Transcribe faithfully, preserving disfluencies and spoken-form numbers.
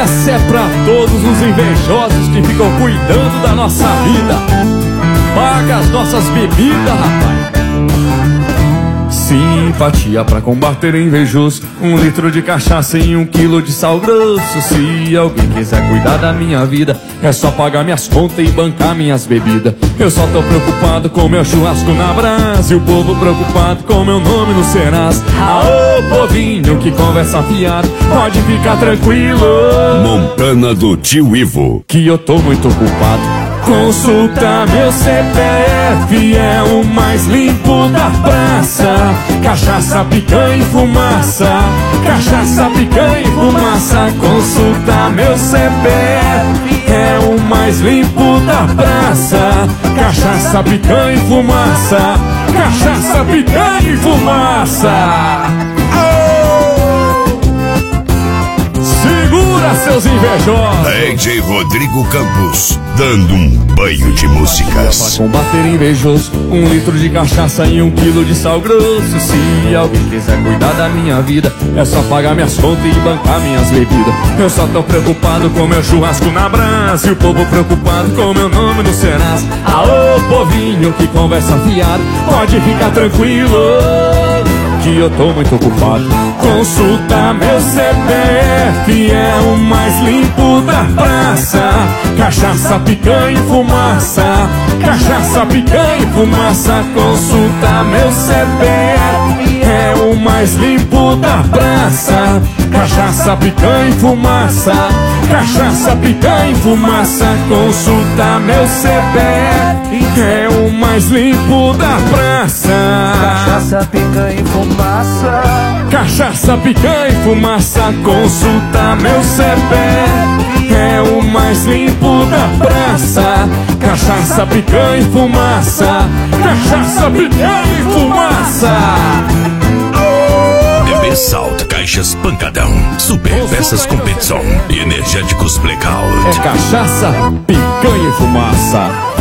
Essa é pra todos os invejosos que ficam cuidando da nossa vida. Paga as nossas bebidas, rapaz. Simpatia pra combater invejoso, um litro de cachaça e um quilo de sal grosso. Se alguém quiser cuidar da minha vida, é só pagar minhas contas e bancar minhas bebidas. Eu só tô preocupado com meu churrasco na brasa, e o povo preocupado com meu nome no Serasa. Aô, povinho que conversa fiado, pode ficar tranquilo. Montana do Tio Ivo, que eu tô muito ocupado. Consulta meu C P F, é o mais limpo da praça. Cachaça, picanha e fumaça. Cachaça, picanha e fumaça. Consulta meu C P F, é o mais limpo da praça. Cachaça, picanha e fumaça. Cachaça, picanha e fumaça. Segura, seus invejosos! D J Rodrigo Campos, dando um banho de músicas. Pra combater invejoso, um litro de cachaça e um quilo de sal grosso. Se alguém quiser cuidar da minha vida, é só pagar minhas contas e bancar minhas bebidas. Eu só tô preocupado com meu churrasco na brasa, e o povo preocupado com meu nome no Serasa. Aô, povinho que conversa fiado, pode ficar tranquilo, que eu tô muito ocupado. Consulta meu C P F, é o mais limpo da praça. Cachaça, picanha e fumaça. Cachaça, picanha e fumaça. Consulta meu C P F, é o mais limpo da praça. Cachaça, picanha e fumaça. Cachaça, picanha e fumaça. Consulta meu C P F, é o mais limpo da praça. Cachaça, picanha e fumaça. Cachaça, picanha e fumaça. Consulta meu C P F, é o mais limpo da praça. Cachaça, picanha e fumaça. Cachaça, picanha e fumaça. B B Salt, caixas pancadão, super peças competição e energéticos blackout. É cachaça, picanha e fumaça.